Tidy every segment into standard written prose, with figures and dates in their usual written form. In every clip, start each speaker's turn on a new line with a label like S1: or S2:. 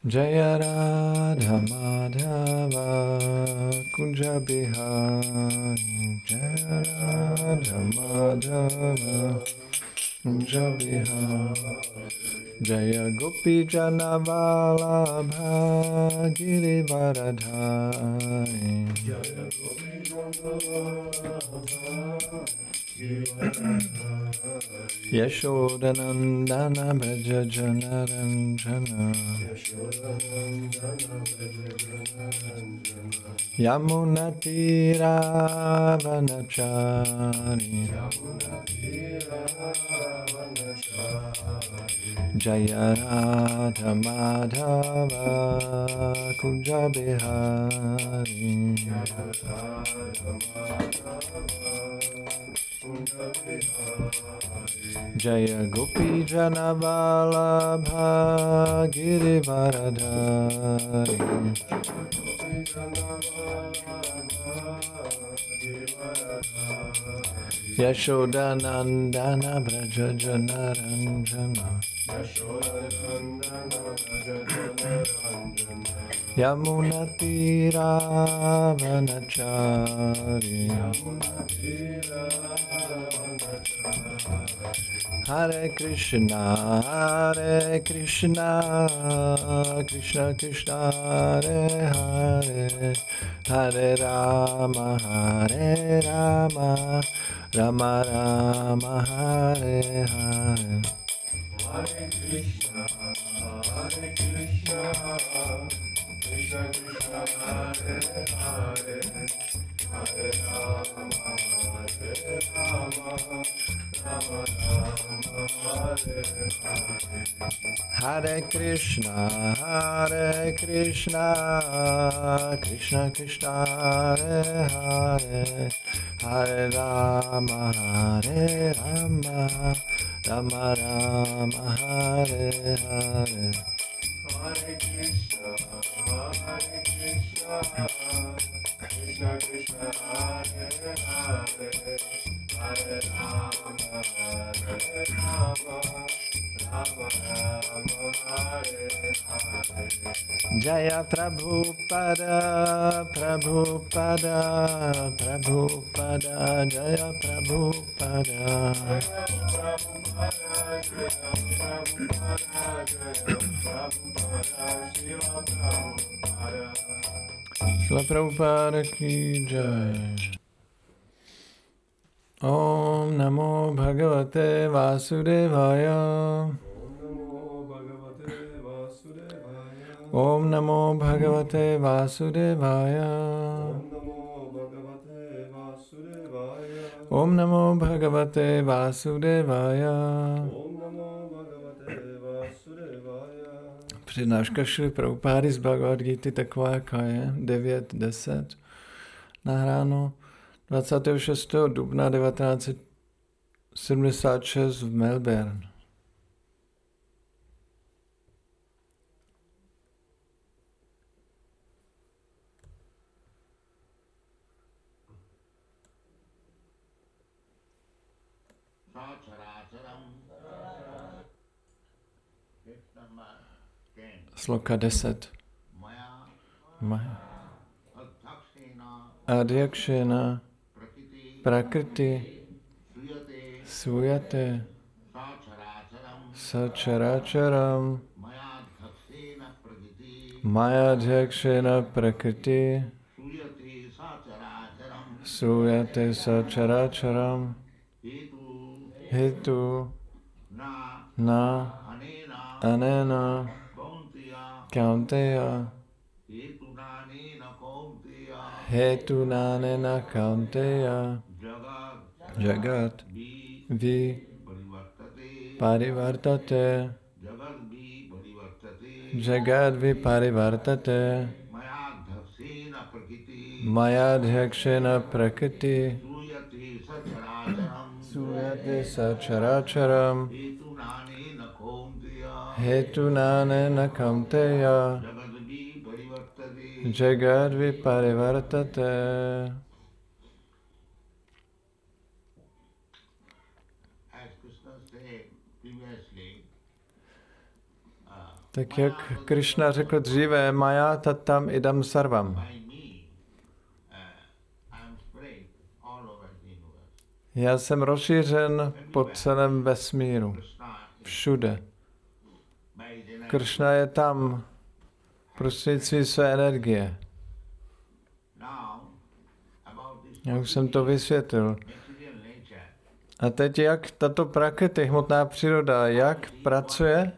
S1: Jaya Radha Madhava Kunja Bihari Jaya Radha Madhava Kunja Bihari Jaya Gopi Jana Vallabha Girivaradhari Jaya Gopi Jana Vallabha Yashodanandana Braja Janaranjana Yamunatira Vanachari Jaya Radha Madhava Kunja Bihari Jaya Gopi Jana Vallabha Girivaradhari Yashodanandana Braja Janaranjana Yamunatira Vanachari Hare Krishna, Krishna Krishna, Hare Hare, Hare Rama, Rama Rama, Hare Hare. Hare Krishna, Krishna Krishna, Hare Hare, Hare Rama, Rama Rama, Hare Hare. Hare Krishna, Krishna Krishna, Hare Hare, Hare Rama, Rama Rama, Hare Hare. Hare Krishna, Krishna Krishna, Hare Hare, Hare Rama, Rama Rama, Hare Hare. Jaya Prabhupada, Prabhupada, Prabhupada, Jaya Prabhupada. Srila Prabhupada ki jai. Om Namo Bhagavate Vasudevaya. Om Namo Bhagavate Vasudevaya. Om Namo Bhagavate Vasudevaya. Přednáška Šrily Prabhupády z Bhagavad Gita taková, jaká je, 9:10 nahráno 26. dubna 1976 v Melbourne. Sloka 10. Adhyakshena Prakriti Suyate Sacharacharam Mayadhyakshena Prakriti Suyate Sacharacharam Hetu Na Anena Kaunteya Hetu Nanena Kaunteya Jagat Vi Parivartate Jagat Vi Parivartate Mayadhyakshena Prakriti Suyate Sacharacharam Hetu Nanena Kaunteya Jagad Viparivartate. Tak jak Krishna řekl dříve, Maya tatam idam sarvam. Já jsem rozšířen po celém vesmíru. Všude. Krishna je tam prostřednictvím své energie. Já už jsem to vysvětlil. A teď jak tato prakriti, hmotná příroda, jak pracuje?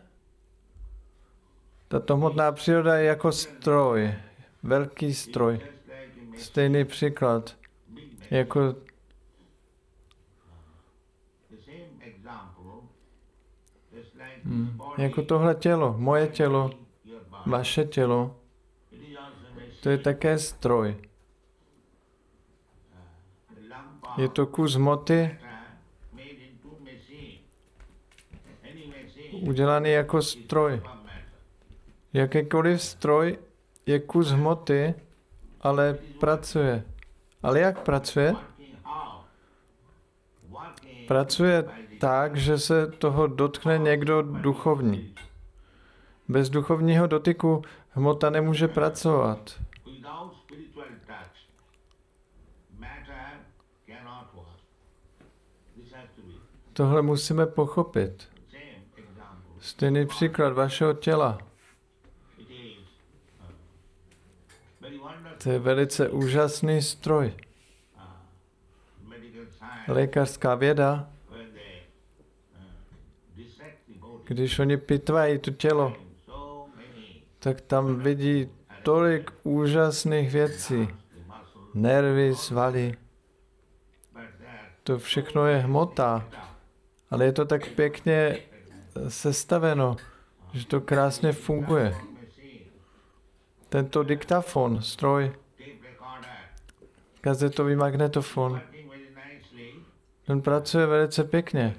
S1: Tato hmotná příroda je jako stroj, velký stroj. Stejný příklad, jako tohle tělo, moje tělo, vaše tělo, to je také stroj. Je to kus hmoty, udělaný jako stroj. Jakýkoliv stroj je kus hmoty, ale pracuje. Ale jak pracuje? Pracuje tak, že se toho dotkne někdo duchovní. Bez duchovního dotyku hmota nemůže pracovat. Tohle musíme pochopit. Stejný příklad vašeho těla. To je velice úžasný stroj. Lékařská věda, když oni pitvají to tělo, tak tam vidí tolik úžasných věcí. Nervy, svaly. To všechno je hmota, ale je to tak pěkně sestaveno, že to krásně funguje. Tento diktafon, stroj, kazetový magnetofon, ten pracuje velice pěkně.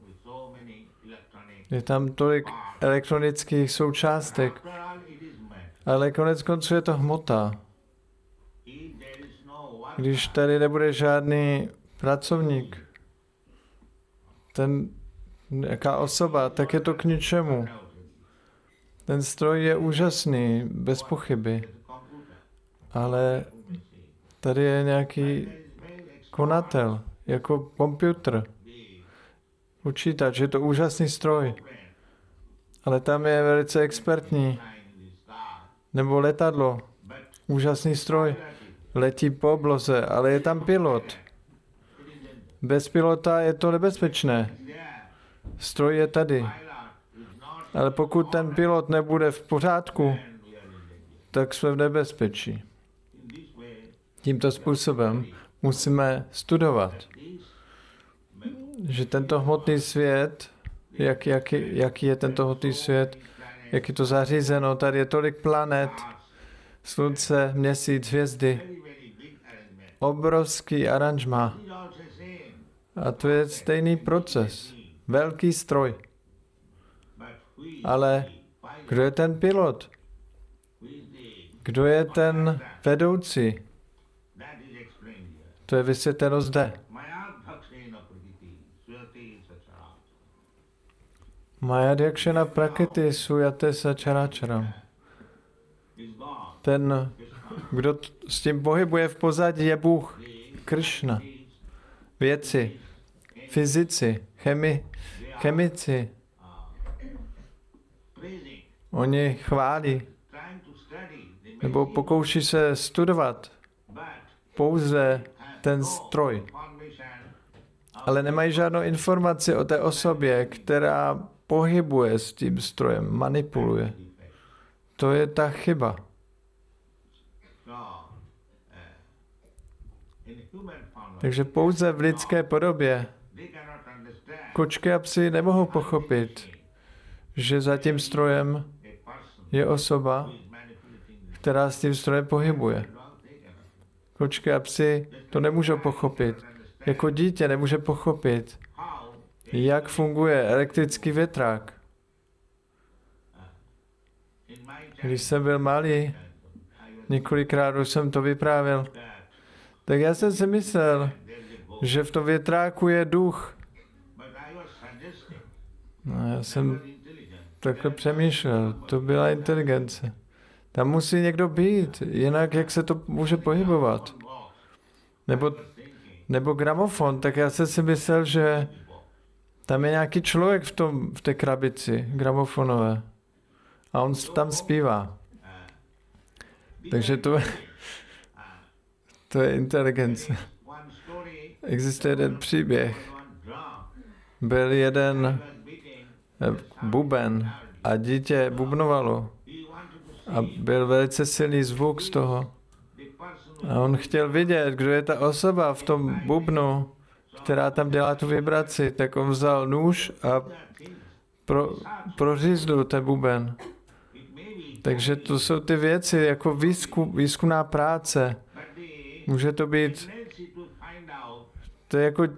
S1: Je tam tolik elektronických součástek, ale konec konců je to hmota. Když tady nebude žádný pracovník, jaká osoba, tak je to k ničemu. Ten stroj je úžasný, bez pochyby, ale tady je nějaký konatel, jako počítač, počítač, je to úžasný stroj, ale tam je velice expertní, nebo letadlo, úžasný stroj, letí po obloze, ale je tam pilot. Bez pilota je to nebezpečné. Stroj je tady. Ale pokud ten pilot nebude v pořádku, tak jsme v nebezpečí. Tímto způsobem musíme studovat, že tento hmotný svět, jaký je tento hmotný svět, jak je to zařízeno, tady je tolik planet, slunce, měsíc, hvězdy, obrovský aranžma. A to je stejný proces, velký stroj. Ale kdo je ten pilot? Kdo je ten vedoucí? To je vysvětleno zde. Mayadhyakshana prakriti sujate sačaračaram. Ten, kdo s tím pohybuje v pozadí, je Bůh, Krishna. Vědci, fyzici, chemici. Oni chválí, nebo pokouší se studovat pouze ten stroj. Ale nemají žádnou informaci o té osobě, která pohybuje s tím strojem, manipuluje. To je ta chyba. Takže pouze v lidské podobě kočky a psi nemohou pochopit, že za tím strojem je osoba, která s tím strojem pohybuje. Kočky a psi to nemůžou pochopit. Jako dítě nemůže pochopit, jak funguje elektrický větrák. Když jsem byl malý, několikrát už jsem to vyprávěl, tak já jsem si myslel, že v tom větráku je duch. No, já jsem takhle přemýšlel. To byla inteligence. Tam musí někdo být, jinak jak se to může pohybovat. Nebo gramofon, tak já jsem si myslel, že tam je nějaký člověk v té krabici gramofonové. A on tam zpívá. Takže to je inteligence. Existuje jeden příběh. Byl jeden buben a dítě bubnovalo. A byl velice silný zvuk z toho. A on chtěl vidět, kdo je ta osoba v tom bubnu, která tam dělá tu vibraci. Tak on vzal nůž a proříznul ten buben. Takže to jsou ty věci, jako výzkumná práce. Může to být, to je jako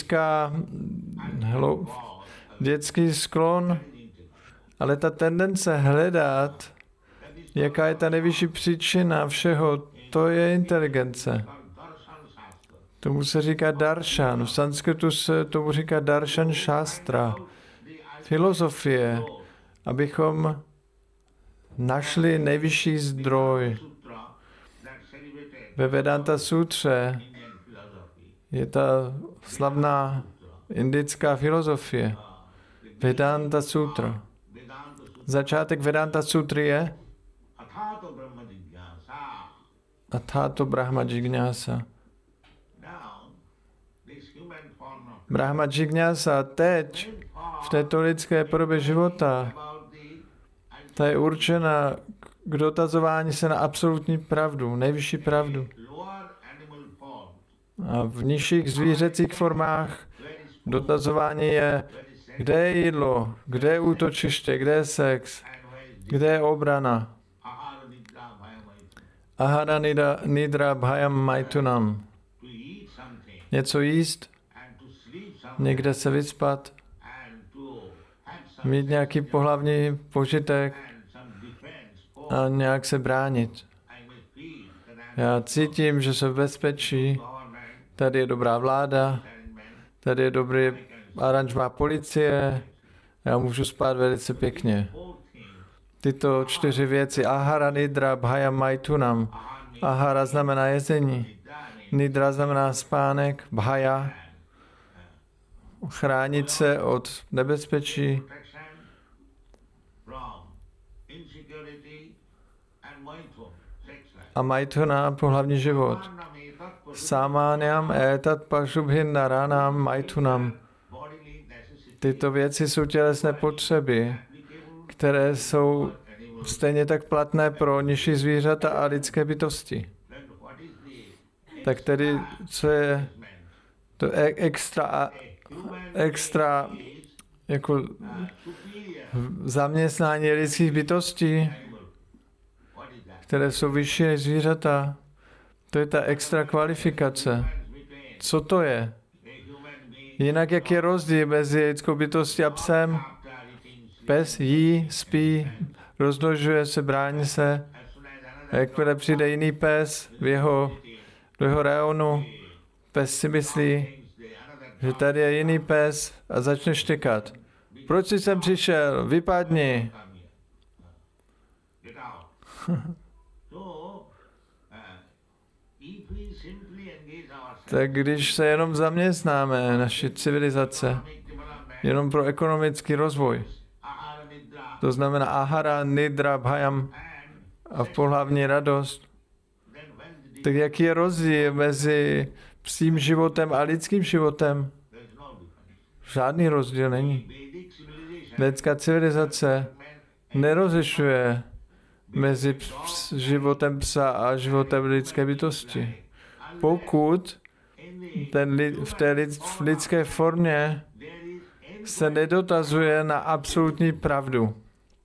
S1: dětský sklon, ale ta tendence hledat, jaká je ta nejvyšší příčina všeho, to je inteligence. Tomu se říká darshan. V sanskritu se tomu říká darshan šástra. Filozofie, abychom našli nejvyšší zdroj. Ve Vedanta sutře je ta slavná indická filozofie. Vedanta sutra. Začátek Vedanta sutry je Athato Brahma Jignasa. Brahma Jignasa teď v této lidské podobě života, ta je určena k dotazování se na absolutní pravdu, nejvyšší pravdu. A v nižších zvířecích formách dotazování je, kde je jídlo, kde je útočiště, kde je sex, kde je obrana. Ahara nidra bhayam maitunam. Něco jíst, někde se vyspat, mít nějaký pohlavní požitek a nějak se bránit. Já cítím, že jsem v bezpečí, tady je dobrá vláda, tady je dobrý aranžmá policie, já můžu spát velice pěkně. Tyto 4 věci, ahara, nidra, bhayam, maitunam. Ahara znamená jezení, nidra znamená spánek, bhaya, chránit se od nebezpečí, a maithuna, pohlavní život. Sámániam etat pašubhin naranam maithunam. Tyto věci jsou tělesné potřeby, které jsou stejně tak platné pro nižší zvířata a lidské bytosti. Tak tedy, co je to extra jako zaměstnání lidských bytostí, které jsou vyšší než zvířata, to je ta extra kvalifikace. Co to je? Jinak, jak je rozdíl mezi lidskou bytostí a psem? Pes jí, spí, rozmnožuje se, brání se. A jakmile přijde jiný pes do jeho rajónu, pes si myslí, že tady je jiný pes a začne štěkat. Proč jsi sem přišel? Vypadni. Tak když se jenom zaměstnáme, naši civilizace, jenom pro ekonomický rozvoj, to znamená ahara, nidra, bhayam a pohlavní radost, tak jaký je rozdíl mezi psím životem a lidským životem? Žádný rozdíl není. Lidská civilizace nerozlišuje mezi životem psa a životem lidské bytosti. Pokud v lidské formě se nedotazuje na absolutní pravdu.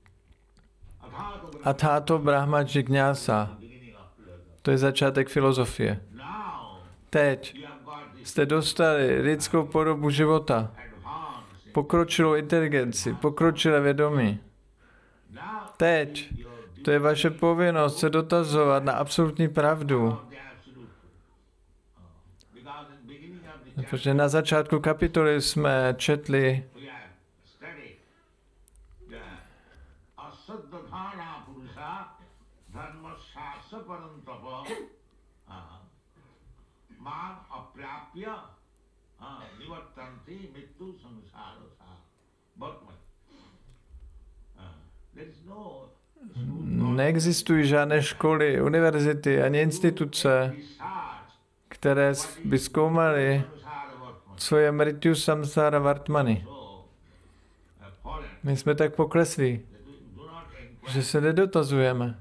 S1: Athato Brahma Jignasa. To je začátek filozofie. Teď jste dostali lidskou podobu života, pokročilou inteligenci, pokročilé vědomí. Teď to je vaše povinnost se dotazovat na absolutní pravdu. Protože na začátku kapitoly jsme četli Neexistují žádné školy, univerzity ani instituce, které by zkoumaly, co je Mrityu Samsara Vartmani. My jsme tak poklesli, že se nedotazujeme.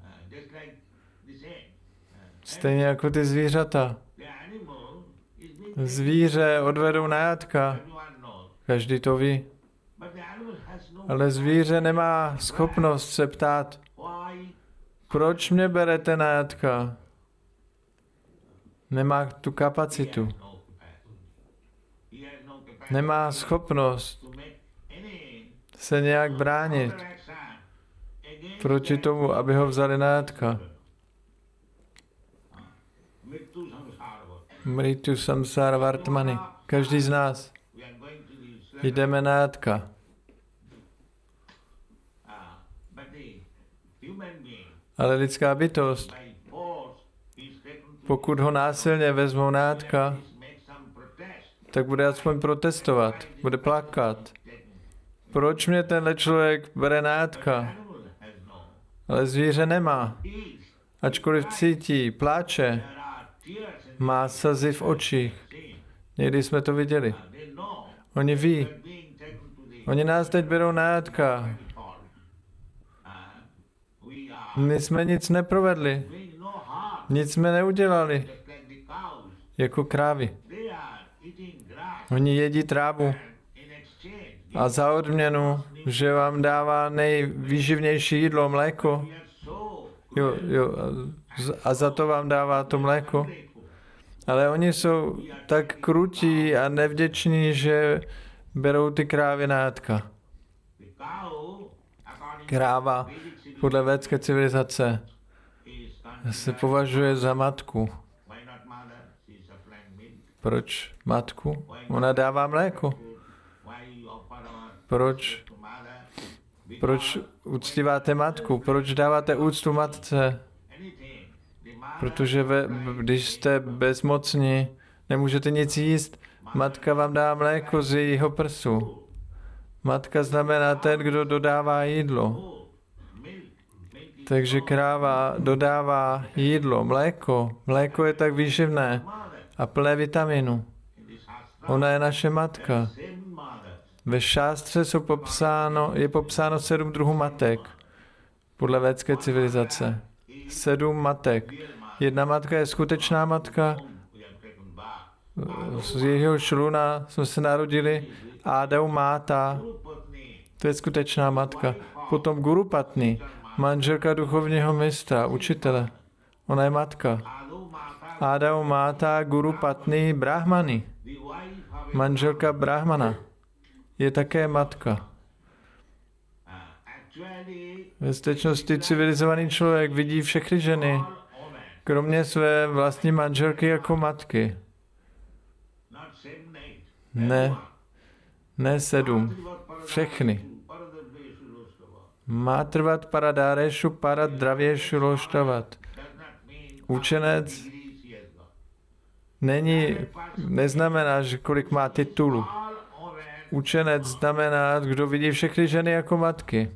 S1: Stejně jako ty zvířata. Zvíře odvedou na jatka. Každý to ví. Ale zvíře nemá schopnost se ptát, proč mě berete na jatka? Nemá tu kapacitu. Nemá schopnost se nějak bránit proti tomu, aby ho vzali na jatka. Mrityu Samsara Vartmani. Každý z nás jdeme na jatka. Ale lidská bytost, pokud ho násilně vezmou na jatka, tak bude aspoň protestovat, bude plakat. Proč mě tenhle člověk bere na jatka? Ale zvíře nemá. Ačkoliv cítí, pláče, má slzy v očích. Někdy jsme to viděli. Oni ví. Oni nás teď berou na jatka. My jsme nic neprovedli. Nic jsme neudělali. Jako krávy. Oni jedí trávu. A za odměnu, že vám dává nejvýživnější jídlo, mléko. A za to vám dává to mléko. Ale oni jsou tak krutí a nevděční, že berou ty krávy na jatka. Kráva podle védské civilizace se považuje za matku. Proč matku? Ona dává mléko. Proč uctíváte matku? Proč dáváte úctu matce? Protože když jste bezmocní, nemůžete nic jíst, matka vám dá mléko z jejího prsu. Matka znamená ten, kdo dodává jídlo. Takže kráva dodává jídlo, mléko. Mléko je tak výživné a plné vitaminu. Ona je naše matka. Ve šástře je popsáno 7 druhů matek. Podle védské civilizace. 7 matek. Jedna matka je skutečná matka. Z jejího šluna jsme se narodili. Ádau máta. To je skutečná matka. Potom Guru Patni. Manželka duchovního mistra, učitele. Ona je matka. Ádau máta Guru Patni Brahmani. Manželka Brahmana je také matka. Ve skutečnosti civilizovaný člověk vidí všechny ženy, kromě své vlastní manželky jako matky. Ne 7. Všechny. Má trvat paradárešu, paradravěšu loštavat. Učenec neznamená, že kolik má titulu. Učenec znamená, kdo vidí všechny ženy jako matky.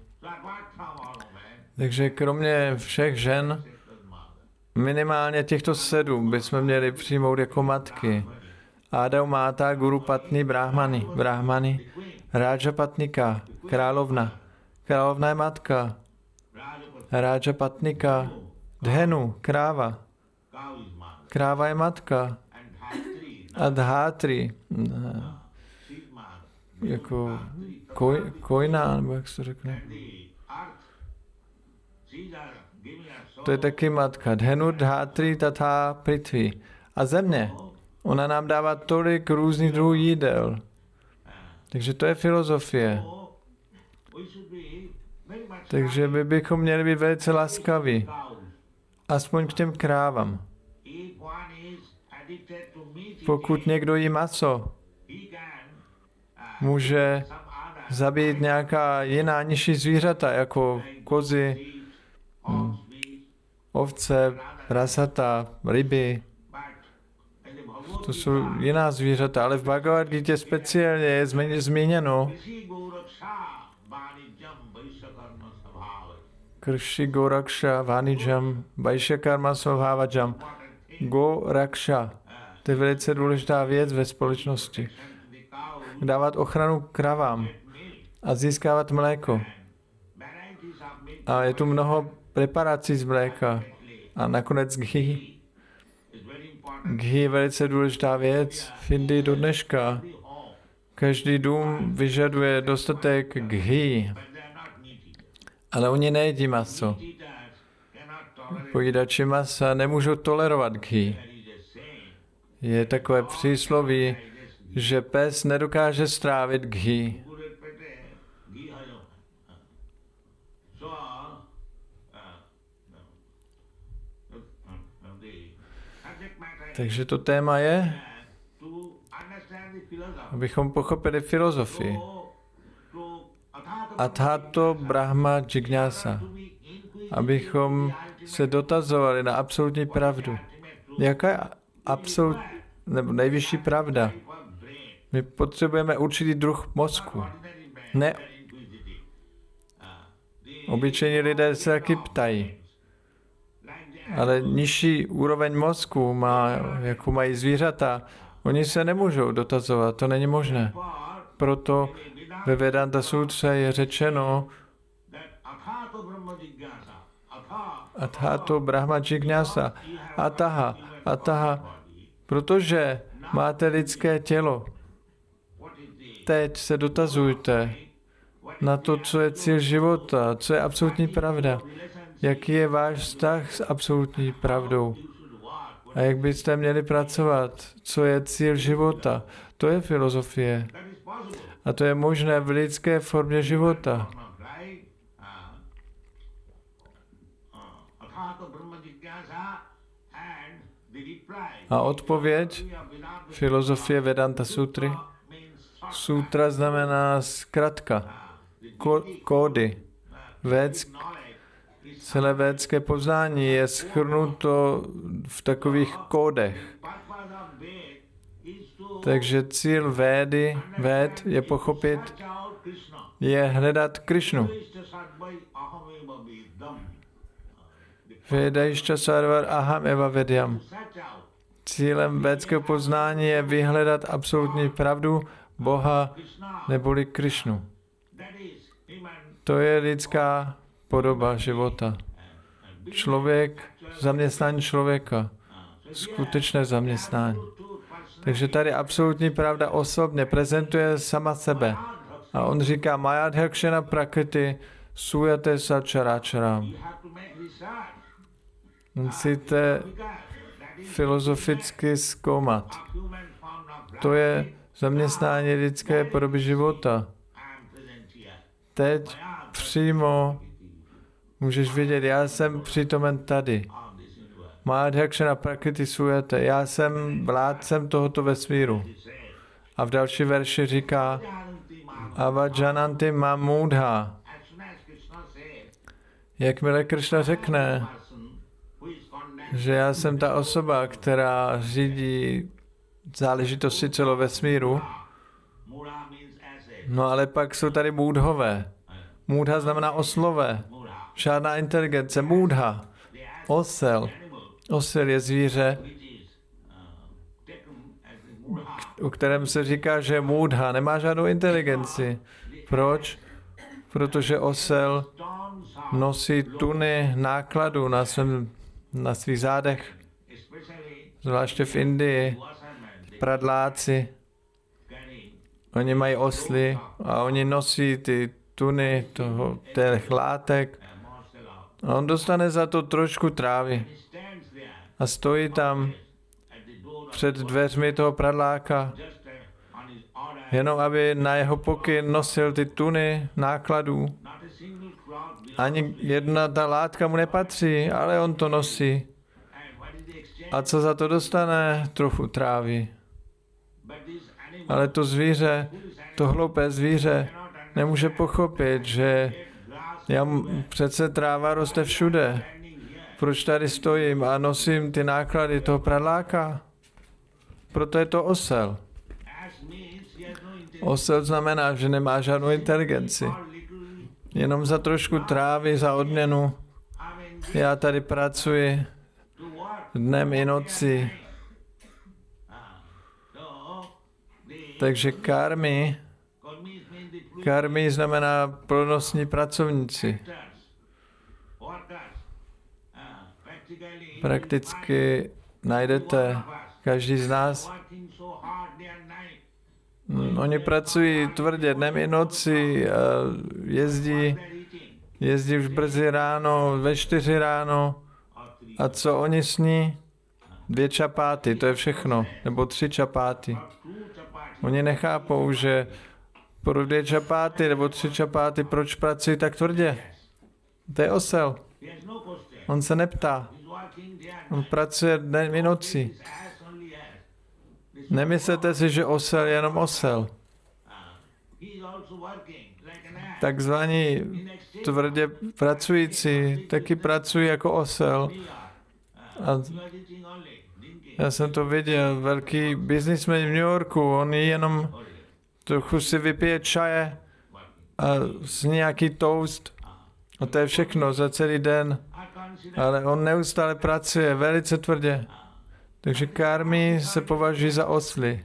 S1: Takže kromě všech žen, minimálně těchto 7 bychom měli přijmout jako matky. Ádau máta Guru Patni Brahmani. Brahmani. Rája Patnika. Královna. Královna je matka. Rája Patnika. Dhenu. Kráva. Kráva je matka. A dhátri. Jako kojna, nebo jak se to řekne. To je taky matka. Dhenu, dhátri, tatha, prithvi. A země. Ona nám dává tolik různých druhů jídel. Takže to je filozofie. Takže my bychom měli být velice laskaví. Aspoň k těm krávám. Pokud někdo jí maso, může zabít nějaká jiná nižší zvířata, jako kozy, ovce, prasata, ryby. To jsou jiná zvířata, ale v Bhagavad Gita speciálně je zmíněno Krishi Goraksha Vanijam Vaishyakarma Svabhavajam. Goraksha. To je velice důležitá věc ve společnosti. Dávat ochranu kravám a získávat mléko. A je tu mnoho preparací z mléka. A nakonec ghee. Ghee je velice důležitá věc v Indii do dneška. Každý dům vyžaduje dostatek ghee. Ale oni nejedí maso. Pojídači masa nemůžou tolerovat ghee. Je takové přísloví, že pes nedokáže strávit ghee. Takže to téma je, abychom pochopili filozofii. Athato Brahma Jignasa. Abychom se dotazovali na absolutní pravdu. Jaká je nebo nejvyšší pravda? My potřebujeme určitý druh mozku. Ne. Obyčejní lidé se taky ptají. Ale nižší úroveň mozku jako mají zvířata, oni se nemůžou dotazovat, to není možné. Proto ve Vedanta Sutře je řečeno Athato Brahma Jignasa. Ataha. Protože máte lidské tělo. Teď se dotazujte na to, co je cíl života, co je absolutní pravda. Jaký je váš vztah s absolutní pravdou? A jak byste měli pracovat? Co je cíl života? To je filozofie. A to je možné v lidské formě života. A odpověď filozofie Vedanta Sutry. Sutra znamená zkratka, kódy. Celé védské poznání je shrnuto v takových kódech. Takže cíl véd je pochopit, je hledat Krišnu. Vedaišťa sarvar aham eva vedyam. Cílem védského poznání je vyhledat absolutní pravdu, Boha neboli Krišnu. To je lidská podoba života. Člověk, zaměstnání člověka. Skutečné zaměstnání. Takže tady absolutní pravda osobně prezentuje sama sebe. A on říká, Mayadhyakshena prakriti sujate sačaráčaram. Musíte filozoficky zkoumat. To je zaměstnání lidské podoby života. Teď přímo můžeš vidět, já jsem přítomen tady. Mayadhyakshena prakriti sujate. Já jsem vládcem tohoto vesmíru. A v další verši říká Avajananti mam mudha. Jakmile Krishna řekne, že já jsem ta osoba, která řídí záležitosti celého vesmíru, no ale pak jsou tady můdhové. Můdha znamená oslové. Žádná inteligence. Můdha. Osel. Osel je zvíře, u kterém se říká, že můdha nemá žádnou inteligenci. Proč? Protože osel nosí tuny nákladu na svých zádech. Zvláště v Indii. Pradláci. Oni mají osly a oni nosí ty tuny těch látek. A on dostane za to trošku trávy. A stojí tam před dveřmi toho pradláka, jenom aby na jeho pokyn nosil ty tuny nákladů. Ani jedna ta látka mu nepatří, ale on to nosí. A co za to dostane? Trochu trávy. Ale to zvíře, to hloupé zvíře, nemůže pochopit, že přece tráva roste všude. Proč tady stojím a nosím ty náklady toho pradláka? Proto je to osel. Osel znamená, že nemá žádnou inteligenci. Jenom za trošku trávy, za odměnu. Já tady pracuji dnem i noci. Takže karmy znamená plodnostní pracovníci. Prakticky najdete, každý z nás, oni pracují tvrdě dnem i noci, jezdí už brzy ráno, ve 4 ráno. A co oni sní? 2 čapáty, to je všechno. Nebo 3 čapáty. Oni nechápou, že pro 2 čapáty nebo 3 čapáty, proč pracují tak tvrdě? To je osel. On se neptá. On pracuje dnem i noci. Nemyslete si, že osel je jenom osel. Takzvaní tvrdě pracující taky pracují jako osel. A já jsem to viděl, velký biznismen v New Yorku, on jenom trochu si vypije čaje a s nějaký toast. A to je všechno za celý den. Ale on neustále pracuje velice tvrdě. Takže karmy se považují za osly.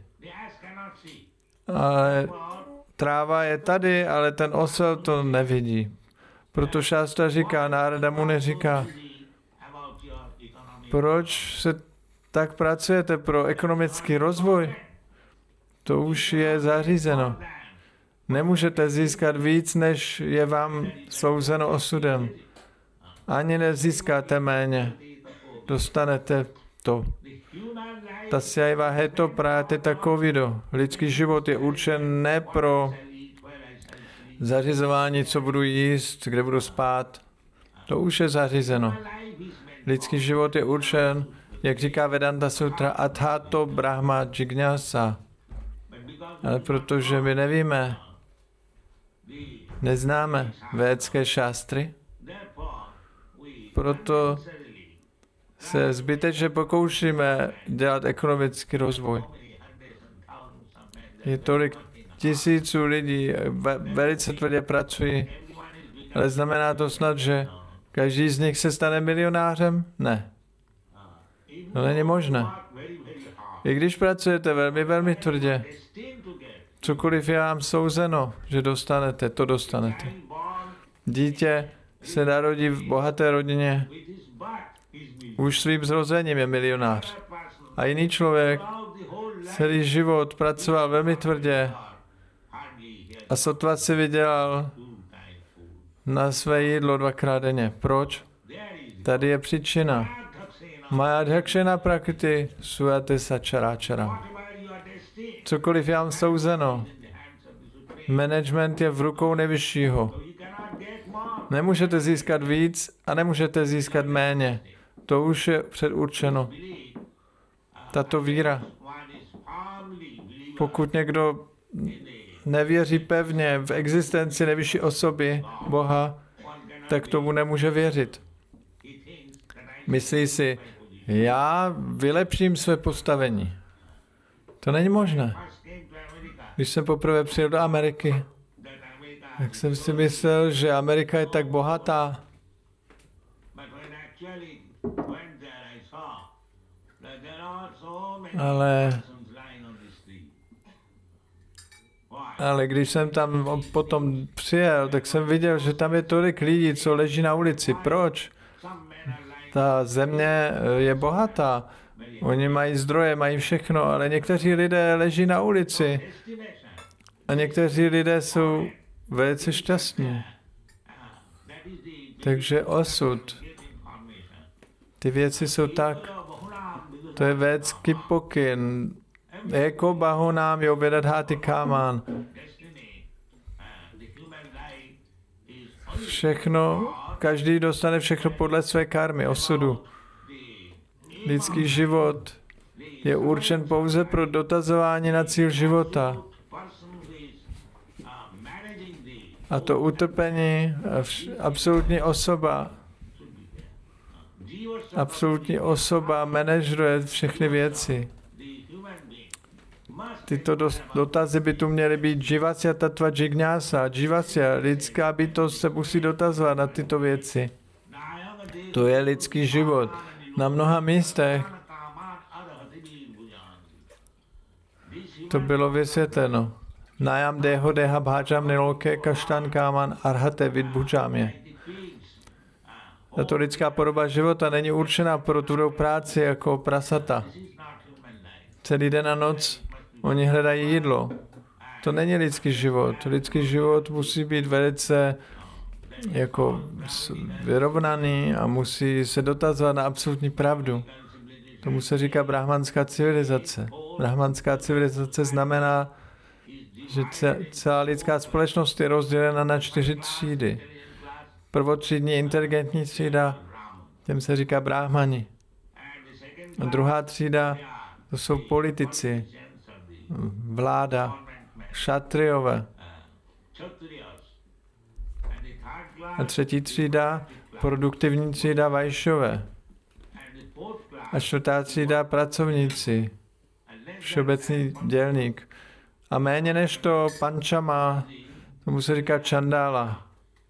S1: Ale tráva je tady, ale ten osel to nevidí. Proto šástra říká, Nárada Muni říká, proč se tak pracujete pro ekonomický rozvoj? To už je zařízeno. Nemůžete získat víc, než je vám souzeno osudem. Ani nezískáte méně. Dostanete to. Tasyaiva heto práteta covido. Lidský život je určen ne pro zařizování, co budu jíst, kde budu spát. To už je zařízeno. Lidský život je určen, jak říká Vedanta Sutra, Athato Brahma Jignasa. Ale protože my nevíme, neznáme védské šástry, proto se zbytečně pokoušíme dělat ekonomický rozvoj. Je tolik tisíců lidí, velice tvrdě pracují, ale znamená to snad, že každý z nich se stane milionářem? Ne. To není možné. I když pracujete velmi, velmi tvrdě, cokoliv je vám souzeno, že dostanete, to dostanete. Dítě se narodí v bohaté rodině, už svým zrozením je milionář. A jiný člověk celý život pracoval velmi tvrdě a sotva si vydělal na své jídlo 2krát denně. Proč? Tady je příčina. Mayadhakshena prakriti suyate sačaráčara. Cokoliv je vám souzeno, management je v rukou nejvyššího. Nemůžete získat víc a nemůžete získat méně. To už je předurčeno. Tato víra. Pokud někdo nevěří pevně v existenci nejvyšší osoby, Boha, tak tomu nemůže věřit. Myslí si, já vylepším své postavení. To není možné. Když jsem poprvé přijel do Ameriky, tak jsem si myslel, že Amerika je tak bohatá. Ale když jsem tam potom přijel, tak jsem viděl, že tam je tolik lidí, co leží na ulici. Proč? Ta země je bohatá. Oni mají zdroje, mají všechno, ale někteří lidé leží na ulici. A někteří lidé jsou velice šťastní. Takže osud. Ty věci jsou tak. To je védský pokyn. Eko bahunám yovedadháti kámán. Všechno, každý dostane všechno podle své karmy, osudu. Lidský život je určen pouze pro dotazování na cíl života. A to utrpení, absolutní osoba absolutní osoba manažuje všechny věci. Tyto dotazy by tu měly být Jivasya tattva jignása. Jivasya, lidská bytost se musí dotazovat na tyto věci. To je lidský život. Na mnoha místech to bylo vysvětleno. Nájam deho deha bhajam niloke kaštan káman arhate vidbhujámě. Tato lidská podoba života není určena pro tvrdou práci jako prasata. Celý den a noc oni hledají jídlo. To není lidský život. Lidský život musí být velice jako vyrovnaný a musí se dotazovat na absolutní pravdu. Tomu se říká brahmanská civilizace. Brahmanská civilizace znamená, že celá lidská společnost je rozdělena na 4 třídy. Prvotřídní inteligentní třída, těm se říká brahmani. A druhá třída, to jsou politici, vláda, šatriové. A třetí třída, produktivní třída, vajšové. A čtvrtá třída, pracovníci, všeobecný dělník. A méně než to pančama, tomu se říká čandála.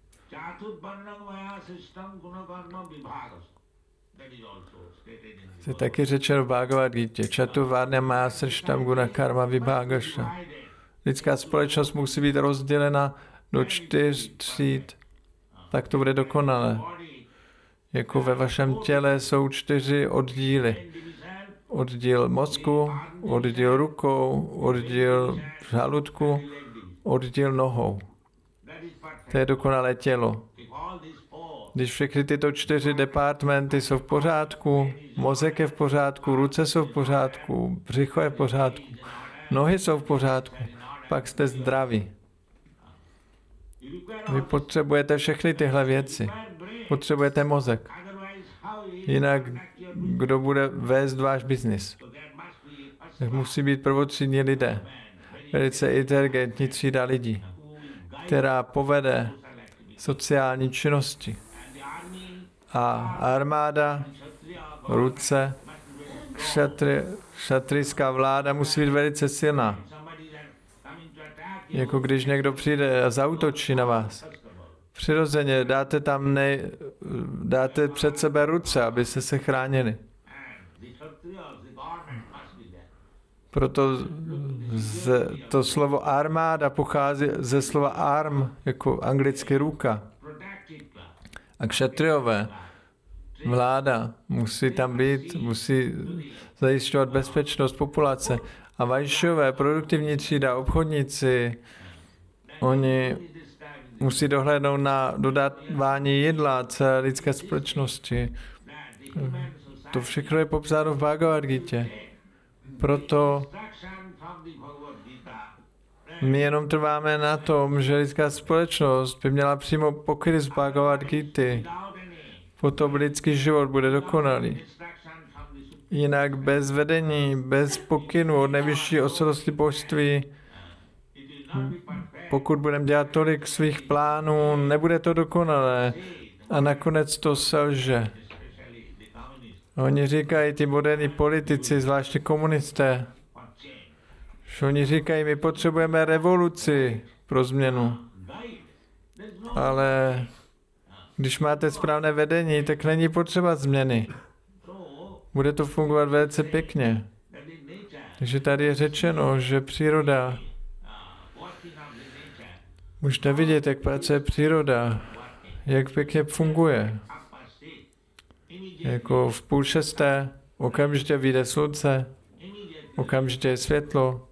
S1: Je taky řečeno v Bhagavad Gita. Čatuvárně má srštam guna karma vibhagaša. Lidská společnost musí být rozdělena do 4 tříd. Tak to bude dokonalé. Jako ve vašem těle jsou 4 oddíly. Oddíl mozku, oddíl rukou, oddíl žaludku, oddíl nohou. To je dokonalé tělo. Když všechny tyto 4 departmenty jsou v pořádku, mozek je v pořádku, ruce jsou v pořádku, břicho je v pořádku, nohy jsou v pořádku, pak jste zdraví. Vy potřebujete všechny tyhle věci. Potřebujete mozek. Jinak kdo bude vést váš biznis? Musí být prvotřídní lidé. Velice inteligentní třída lidí, která povede sociální činnosti. A armáda, ruce, šatrijská vláda musí být velice silná. Jako když někdo přijde a zaútočí na vás. Přirozeně dáte před sebe ruce, abyste se chránili. Proto to slovo armáda pochází ze slova arm, jako anglicky ruka. A kšatriové, vláda, musí tam být, musí zajišťovat bezpečnost populace. A vajšové, produktivní třída, obchodníci, oni musí dohlédnout na dodávání jídla celé lidské společnosti. To všechno je popsáno v Bhagavad Gita. Proto my jenom trváme na tom, že lidská společnost by měla přímo pokryt z Bhagavad Gita. Potom lidský život bude dokonalý. Jinak bez vedení, bez pokynu od nejvyšší osobosti božství, pokud budeme dělat tolik svých plánů, nebude to dokonalé a nakonec to selže. Oni říkají, ty moderní politici, zvláště komunisté, že oni říkají, my potřebujeme revoluci pro změnu. Ale když máte správné vedení, tak není potřeba změny. Bude to fungovat velice pěkně. Takže tady je řečeno, že příroda, můžete vidět, jak pracuje příroda, jak pěkně funguje. Jako v 5:30 okamžitě vyjde slunce, okamžitě je světlo,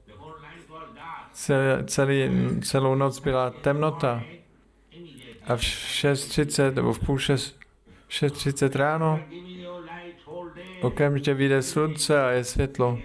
S1: celou noc byla temnota a v 6:30 nebo v 6:30 ráno okamžitě vyjde slunce a je světlo.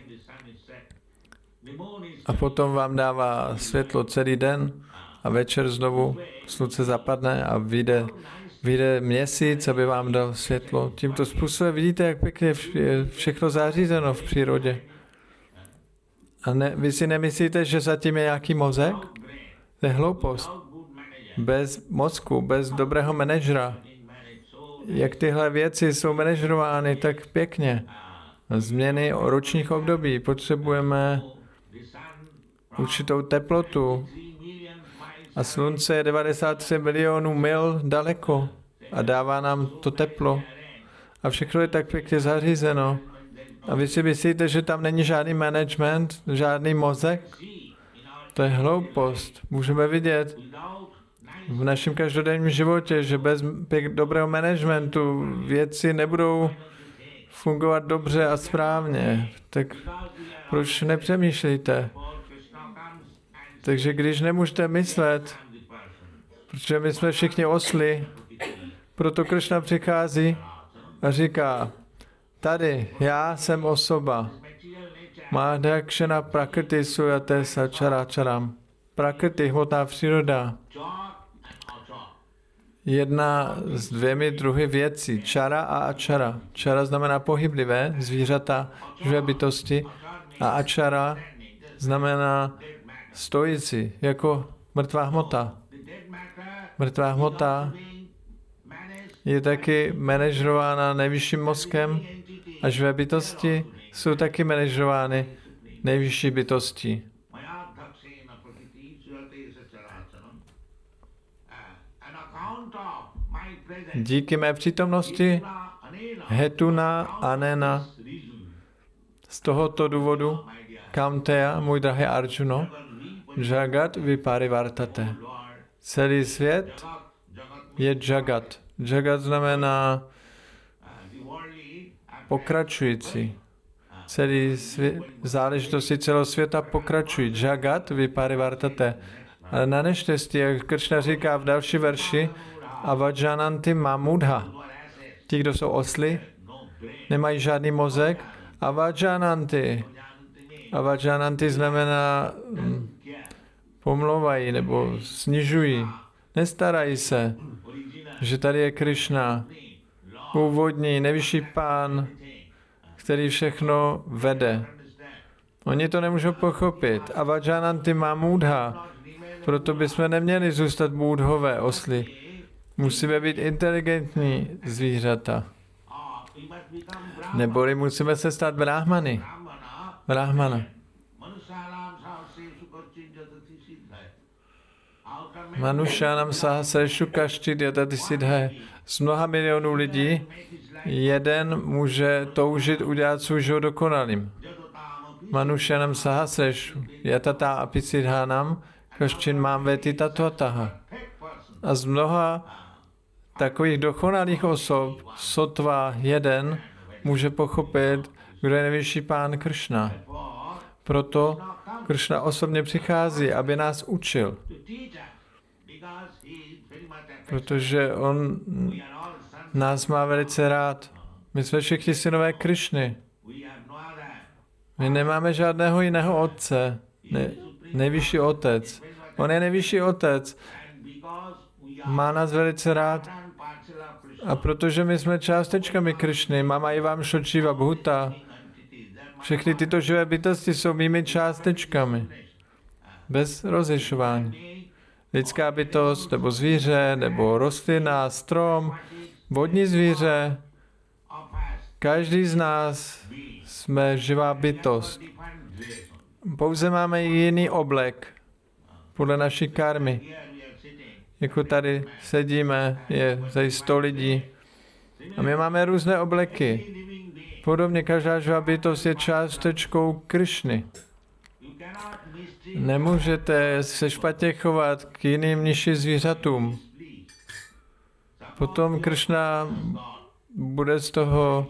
S1: A potom vám dává světlo celý den a večer znovu slunce zapadne a vyjde měsíc, aby vám dal světlo. Tímto způsobem vidíte, jak pěkně je všechno zařízeno v přírodě. A vy si nemyslíte, že zatím je nějaký mozek? To je hloupost. Bez mozku, bez dobrého manažera jak tyhle věci jsou manažerovány tak pěkně. Změny ročních období. Potřebujeme určitou teplotu. A slunce je 93 milionů mil daleko a dává nám to teplo. A všechno je tak pěkně zařízeno. A vy si myslíte, že tam není žádný management, žádný mozek? To je hloupost. Můžeme vidět v našem každodenním životě, že bez dobrého managementu věci nebudou fungovat dobře a správně. Tak proč nepřemýšlíte? Takže když nemůžete myslet, protože my jsme všichni osly, proto Kršna přichází a říká, tady, já jsem osoba. Madhakshana prakriti sujate sačaračaram. Prakriti, hmotná příroda. Jedna z dvěmi druhy věcí, čara a ačara. Čara znamená pohyblivé, zvířata, živé bytosti, a ačara znamená stojící, jako mrtvá hmota. Mrtvá hmota je taky manažerována nejvyšším mozkem a živé bytosti jsou taky manažerovány nejvyšší bytostí. Díky mé přítomnosti hetuna anena z tohoto důvodu Kamteya, můj drahý Arjuno, jagat viparivartate. Celý svět je jagat. Jagat znamená pokračující. Celý svět, záležitosti celého světa pokračují. Jagat viparivartate. Ale na neštěstí, jak Kršna říká v další verši, avajananti mamudha. Ti, kdo jsou osly, nemají žádný mozek. Avajananti. Avajananti znamená pomlouvají nebo snižují. Nestarají se, že tady je Kršna, původní, nejvyšší pán, který všechno vede. Oni to nemůžou pochopit. Avajananti mamudha. Proto bychom neměli zůstat bůdhové osly. Musíme být inteligentní zvířata. Neboli musíme se stát brahmany. Brahmana. Manušánam sahasreshu kaštit yatati siddhaje. Z mnoha milionů lidí jeden může toužit udělat svůj život dokonalým. Manušánam sahasreshu yatata api siddhanam kaščin mám veti tattvataha. A z mnoha takových dokonalých osob sotva jeden může pochopit, kdo je nejvyšší pán Kršna. Proto Kršna osobně přichází, aby nás učil. Protože on nás má velice rád. My jsme všichni synové Kršny. My nemáme žádného jiného otce. Nejvyšší otec. On je nejvyšší otec. Má nás velice rád. A protože my jsme částečkami Kršny, Mama Ivam Shochiva Bhuta, všechny tyto živé bytosti jsou mými částečkami. Bez rozlišování. Lidská bytost, nebo zvíře, nebo rostlina, strom, vodní zvíře. Každý z nás jsme živá bytost. Pouze máme jiný oblek podle naší karmy. Jako tady sedíme, je tady 100 lidí. A my máme různé obleky. Podobně každá živá bytost je částečkou Kršny. Nemůžete se špatně chovat k jiným nižším zvířatům. Potom Kršna bude z toho,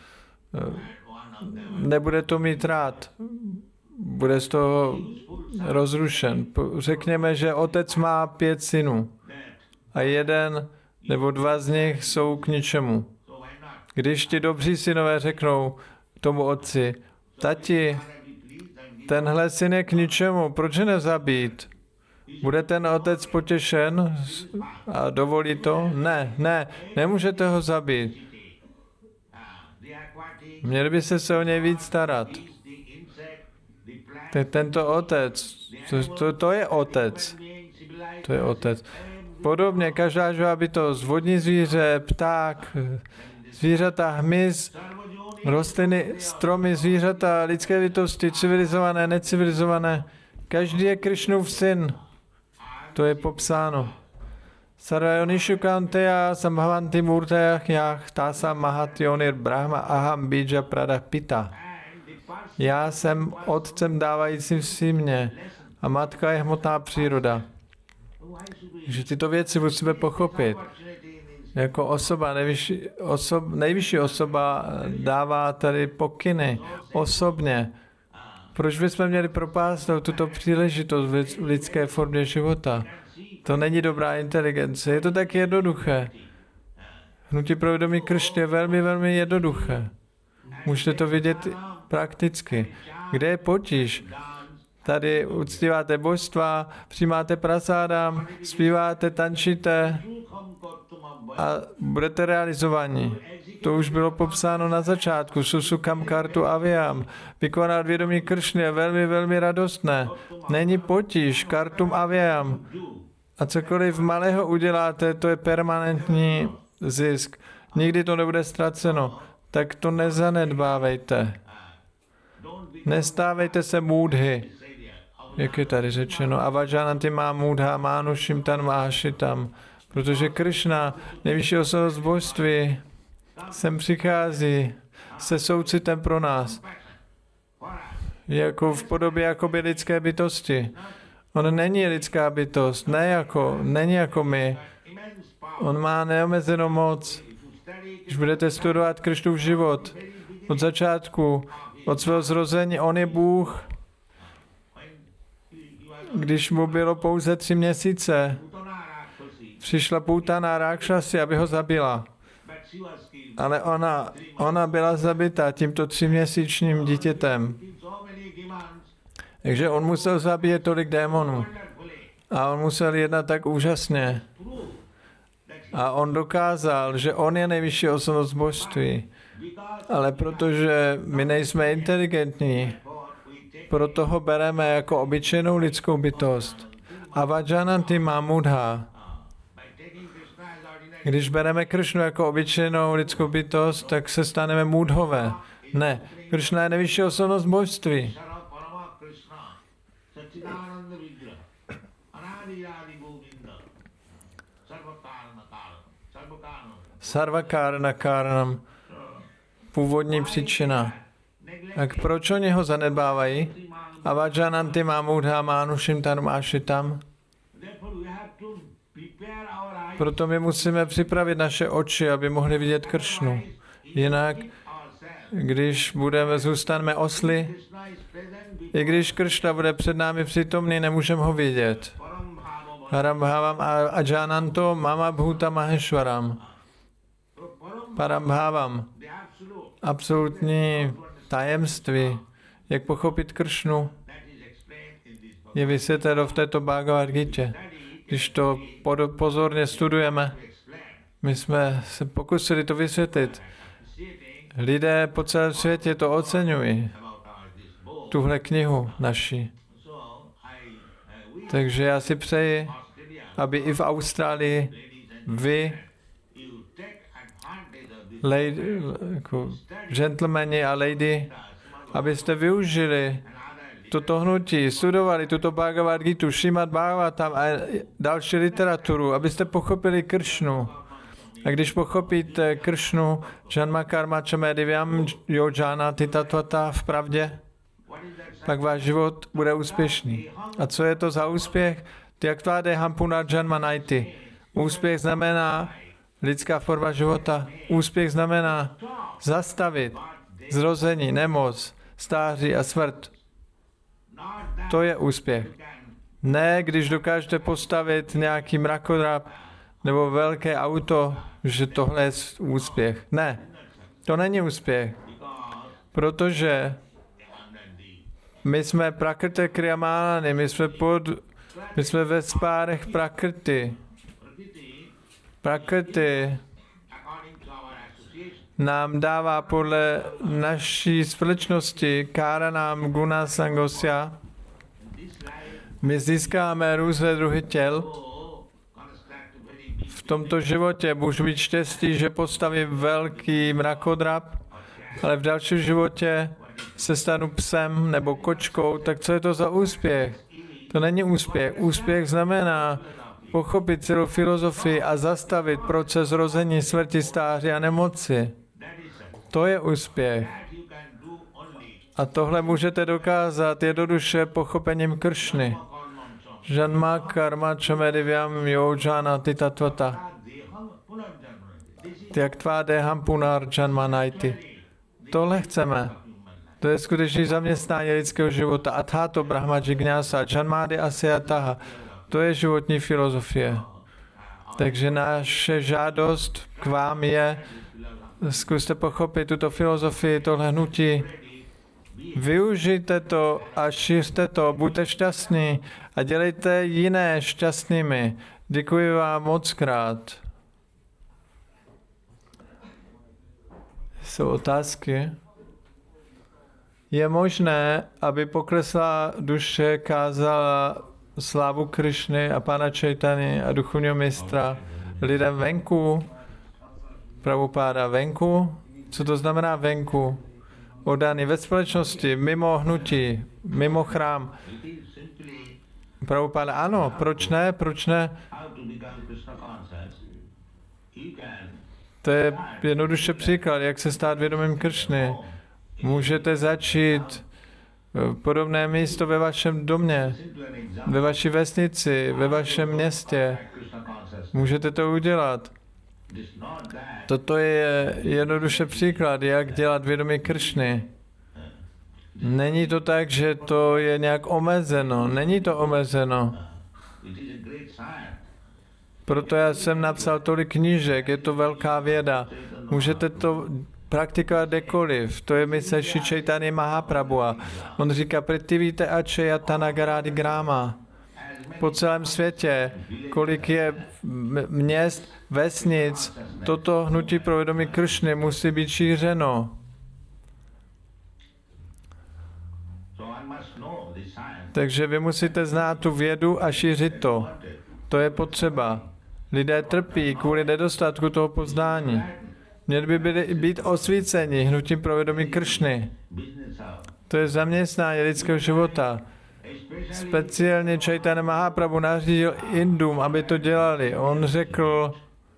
S1: nebude to mít rád. Bude z toho rozrušen. Řekněme, že otec má 5 synů a jeden nebo 2 z nich jsou k ničemu. Když ti dobří synové řeknou tomu otci, tati, tenhle syn je k ničemu, proč je nezabít? Bude ten otec potěšen a dovolí to? Ne, nemůžete ho zabít. Měli byste se o něj víc starat. Tento otec, to je otec. To je otec. podobně každá živá bytost, vodní zvíře, pták, zvířata, hmyz, rostliny, stromy, zvířata, lidské bytosti, civilizované, necivilizované. Každý je Krišnův syn. To je popsáno. Sarvayonishukanteya sambhavanti murtayah yah tasam mahatyonir brahma aham bija pradah pita. Já jsem otcem dávajícím si mě a matka je hmotná příroda. Takže tyto věci musíme pochopit. Jako osoba, nejvyšší osoba dává tady pokyny osobně. Proč bychom měli propást tuto příležitost v lidské formě života? To není dobrá inteligence, je to tak jednoduché. Hnutí pro vědomí Krišny je velmi, velmi jednoduché. Můžete to vidět prakticky. Kde je potíž? Tady uctíváte božstva, přijímáte prasádám, zpíváte, tančíte a budete realizovaní. To už bylo popsáno na začátku. Susukam kartu aviam. Vykonat vědomí Krišny je velmi, velmi radostné. Není potíž, kartum aviam. A cokoliv malého uděláte, to je permanentní zisk. Nikdy to nebude ztraceno. Tak to nezanedbávejte. Nestávejte se můdhy. Jak je tady řečeno? Avajananti má můdha, mánušim tan mášitam. Protože Krišna, nejvyšší osobnost božství, sem přichází se soucitem pro nás. Jako v podobě jakoby lidské bytosti. On není lidská bytost, není jako my. On má neomezenou moc. Když budete studovat Krišnův život od začátku, od svého zrození, on je Bůh. Když mu bylo pouze 3 měsíce, přišla Putana Rákšasi, aby ho zabila. Ale ona byla zabita tímto 3měsíčním dítětem. Takže on musel zabít tolik démonů. A on musel jednat tak úžasně. A on dokázal, že on je nejvyšší osobnost božství. Ale protože my nejsme inteligentní, proto ho bereme jako obyčejnou lidskou bytost. Avajananti mamudha. Když bereme Krišnu jako obyčejnou lidskou bytost, tak se staneme můdhové. Ne, Krišna je nejvyšší osobnost božství. Sarvakarna karanam, původní příčina. Tak proč oni ho zanedbávají? Avajananti mamudha manushim tarmášitam. Proto my musíme připravit naše oči, aby mohli vidět Krišnu. Jinak, když zůstaneme osly, i když Krišna bude před námi přítomný, nemůžeme ho vidět. Parambhavam ajananto mama bhuta maheshwaram. Parambhavam. Absolutní tajemství, jak pochopit Krišnu, je vysvětleno v této Bhagavad Gita. Když to pozorně studujeme, my jsme se pokusili to vysvětlit. Lidé po celém světě to oceňují, tuhle knihu naši. Takže já si přeji, aby i v Austrálii vy, jako gentlemani a lady, abyste využili toto hnutí, studovali tuto Bhagavad Gitu, Šrimad Bhagavatam a další literaturu, abyste pochopili Krišnu. A když pochopíte Krišnu, Janma Karma Čame Divyam Yojana Titattvata v pravdě, pak váš život bude úspěšný. A co je to za úspěch? Tyaktva deham punarjanma naiti. Úspěch znamená lidská forma života. Úspěch znamená zastavit zrození, nemoc, stáří a smrt. To je úspěch. Ne, když dokážete postavit nějaký mrakodrap nebo velké auto, že tohle je úspěch. Ne, to není úspěch. Protože my jsme prakrte kriyamány, my jsme ve spárech prakrty. Prakrty nám dává podle naší společnosti káranám guna sangosya. My získáme různé druhy těl v tomto životě můžu být štěstí, že postavím velký mrakodrap, ale v dalším životě se stanu psem nebo kočkou, tak co je to za úspěch? To není úspěch. Úspěch znamená pochopit celou filozofii a zastavit proces rození, smrti, stáří a nemoci. To je úspěch. A tohle můžete dokázat jednoduše pochopením Kršny. Janma karma chamedivyam yojana titatvata. Tyaktva deham punar janma naiti. Tohle chceme. To je skutečný zaměstnání lidského života. Athato brahma jignása janmády asyataha. To je životní filozofie. Takže naše žádost k vám je, zkuste pochopit tuto filozofii, tohle hnutí. Využijte to a šířte to, buďte šťastní a dělejte jiné šťastnými. Děkuji vám moc krát. Jsou otázky? Je možné, aby pokleslá duše kázala slávu Krišny a Pána Čejtany a duchovního mistra lidem venku? Prabhupáda venku? Co to znamená venku? Oddaný ve společnosti, mimo hnutí, mimo chrám. Prabhupáda, ano, proč ne? Proč ne? To je jednoduše příklad, jak se stát vědomým Kršny. Můžete začít podobné místo ve vašem domě, ve vaší vesnici, ve vašem městě. Můžete to udělat. Toto je jednoduše příklad, jak dělat vědomí Kršny. Není to tak, že to je nějak omezeno. Není to omezeno. Proto já jsem napsal tolik knížek, je to velká věda. Můžete to praktikovat kdekoliv. To je mise Šri Chaitanya Mahaprabhua. On říká, Prithivite Achaya Tanagarádi Gráma. Po celém světě, kolik je měst, vesnic, toto hnutí pro vědomí Kršny musí být šířeno. Takže vy musíte znát tu vědu a šířit to. To je potřeba. Lidé trpí kvůli nedostatku toho poznání. Měli by být osvíceni hnutím pro vědomí Kršny. To je zaměstnání lidského života. Speciálně Chaitanya Mahaprabhu nařídil Indům, aby to dělali. On řekl,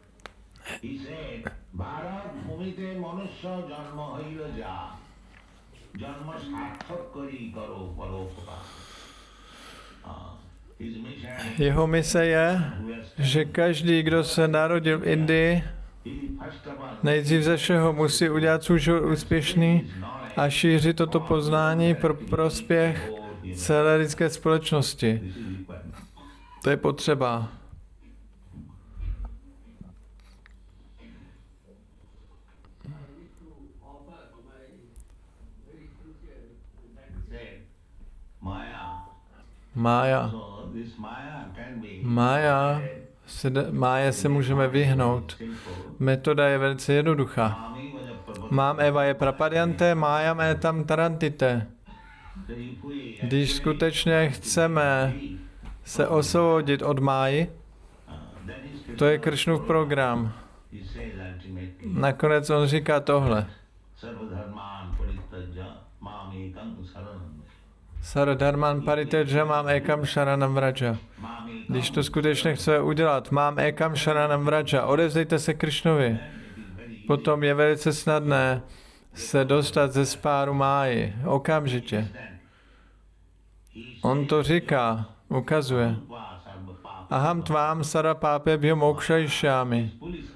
S1: jeho mise je, že každý, kdo se narodil v Indii, nejdřív ze všeho musí udělat svůj život úspěšný a šířit toto poznání pro prospěch celé lidské společnosti. To je potřeba. Mája se můžeme vyhnout. Metoda je velice jednoduchá. Mám Eva je prapadyanté, májam etam tarantite. Když skutečně chceme se osvobodit od máji, to je Kršnův program. Nakonec on říká tohle. Saradharman paritejja mám ekam sharanam vraja. Když to skutečně chce udělat, mám ekam sharanam vraja, odevzdejte se Kršnovi. Potom je velice snadné se dostat ze spáru máji, okamžitě. On to říká, ukazuje. Aham tvám sarapápebhyo mokshayishyami.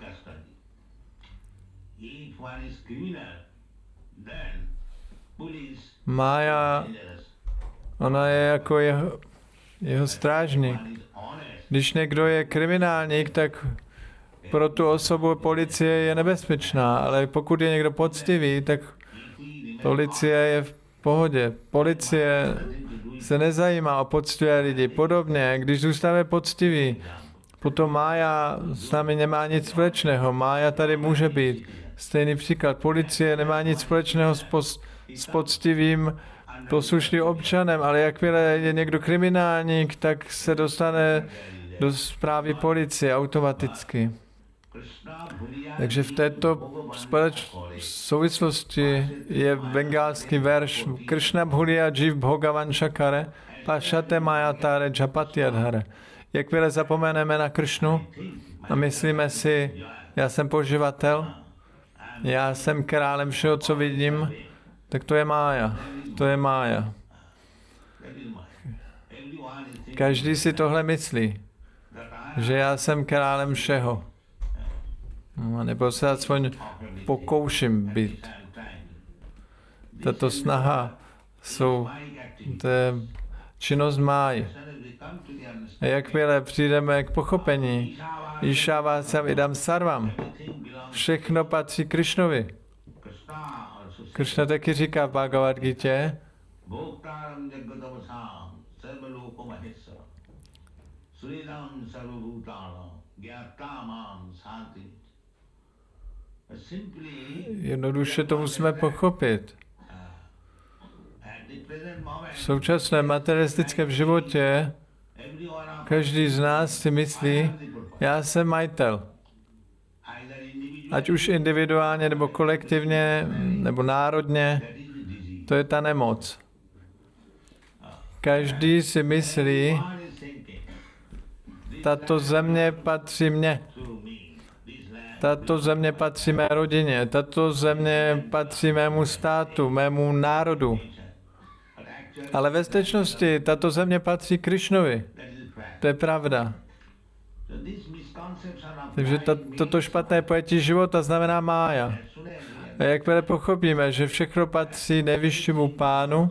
S1: Mája, ona je jako jeho strážník. Když někdo je kriminálník, tak pro tu osobu policie je nebezpečná, ale pokud je někdo poctivý, tak policie je v pohodě. Policie se nezajímá o poctivé lidi. Podobně, když zůstáváme poctiví, potom mája s námi nemá nic společného. Mája tady může být. Stejný příklad. Policie nemá nic společného s poctivým poslušným občanem, ale jakmile je někdo kriminálník, tak se dostane do správy policie automaticky. Takže v této souvislosti je bengálský verš Krishna bhulia jiv bhogavan shakare pašate mayatare japatyadhare. Jakmile zapomeneme na Kršnu a myslíme si, já jsem poživatel, já jsem králem všeho, co vidím, tak to je mája. To je mája. Každý si tohle myslí, že já jsem králem všeho. Nebo se aspoň pokouším být. Tato snaha to je činnost máji. A jakmile přijdeme k pochopení, Išávásam idam sarvam, všechno patří Krišnovi. Kršna taky říká v Bhagavad Gita, jednoduše to musíme pochopit. V současném materialistickém životě každý z nás si myslí, já jsem majitel. Ať už individuálně, nebo kolektivně, nebo národně, to je ta nemoc. Každý si myslí, tato země patří mně. Tato země patří mé rodině. Tato země patří mému státu, mému národu. Ale ve skutečnosti tato země patří Krišnovi. To je pravda. Takže toto špatné pojetí života znamená mája. A jakmile pochopíme, že všechno patří nejvyššímu pánu,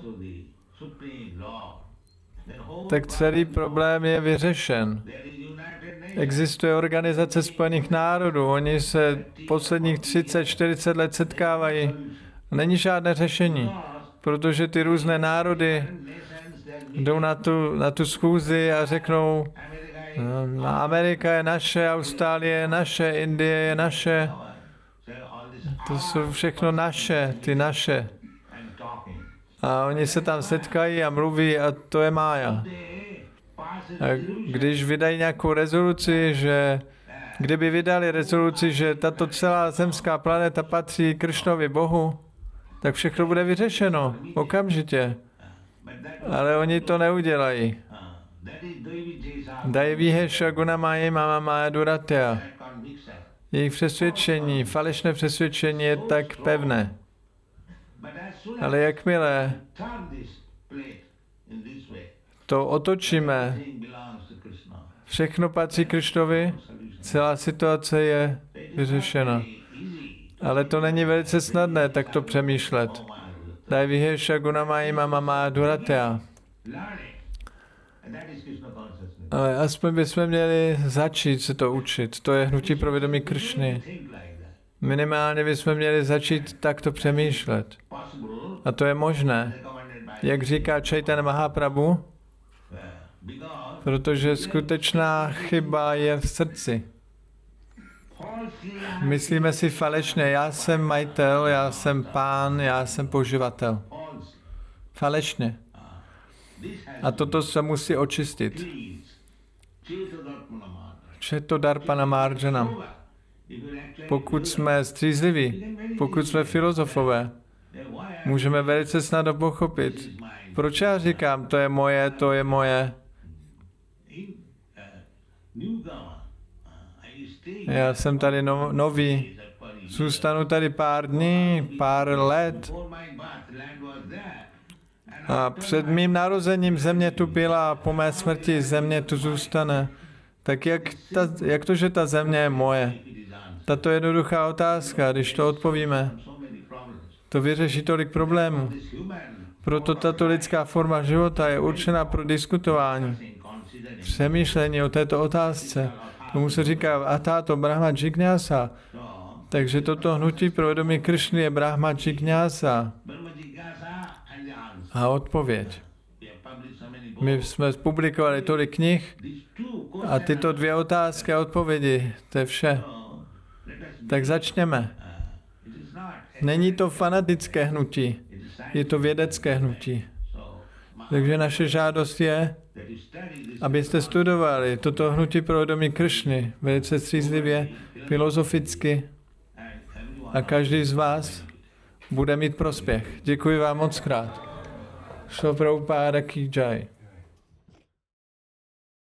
S1: tak celý problém je vyřešen. Existuje Organizace spojených národů, oni se posledních 30-40 let setkávají. Není žádné řešení, protože ty různé národy jdou na tu schůzi a řeknou, Amerika je naše, Austrálie je naše, Indie je naše. To jsou všechno naše, ty naše. A oni se tam setkají a mluví a to je mája. A když vydají nějakou rezoluci, kdyby vydali rezoluci, že tato celá zemská planeta patří Kršnovi Bohu, tak všechno bude vyřešeno okamžitě. Ale oni to neudělají. Daivihe gunamayi mama maya duratya. Jejich přesvědčení, falešné přesvědčení je tak pevné. Ale jakmile to otočíme, všechno patří Krišnovi, celá situace je vyřešena. Ale to není velice snadné takto přemýšlet. Daivihe gunamayi mama maya duratya. Ale aspoň bychom měli začít se to učit. To je hnutí pro vědomí Kršny. Minimálně bychom měli začít takto přemýšlet. A to je možné. Jak říká Chaitanya Mahaprabhu, protože skutečná chyba je v srdci. Myslíme si falešně, já jsem majitel, já jsem pán, já jsem poživatel. Falešně. A toto se musí očistit. Četodarpana marjanam. Pokud jsme střízliví, pokud jsme filozofové, můžeme velice snadno pochopit. Proč já říkám, to je moje, to je moje. Já jsem tady nový. Zůstanu tady pár dní, pár let. A před mým narozením země tu byla a po mé smrti země tu zůstane. Tak jak to, že ta země je moje? Tato jednoduchá otázka, když to odpovíme, to vyřeší tolik problémů. Proto tato lidská forma života je určena pro diskutování, přemýšlení o této otázce. Tomu se říká Atáto Brahma Jignása. Takže toto hnutí pro vědomí Kršny je Brahma Jignása. A odpověď. My jsme publikovali tolik knih a tyto dvě otázky a odpovědi, to je vše. Tak začněme. Není to fanatické hnutí, je to vědecké hnutí. Takže naše žádost je, abyste studovali toto hnutí pro vědomí Krišny velice střízlivě, filozoficky a každý z vás bude mít prospěch. Děkuji vám moc krát. Šlo Prabhupáda ki jai.